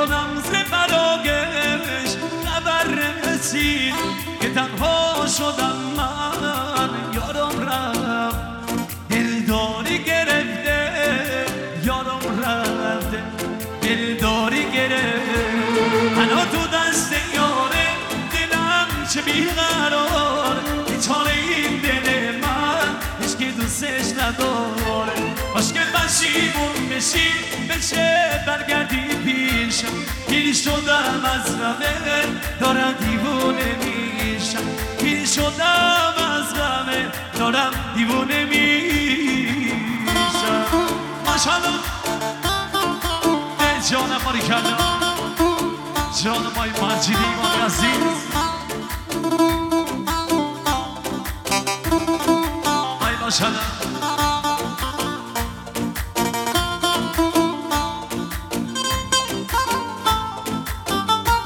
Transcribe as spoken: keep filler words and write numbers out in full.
کنم ز فراقش خبر رسید که تنها شدم من یارم رفت دلداری گرفته یارم رفته دلداری گرفته تنها تو دست یاره دلم چه بیقرار بیچاره این دل من هیچ که دوستش نداره باش که پشیمون بشی بشه برگردی پیشم گیر شدم از غمه دارم دیوونه میشم گیر شدم از غمه دارم دیوونه میشم ماشالله به جانم ماری کردم جانم های مجیدی ایمان عزیز ای ماشالله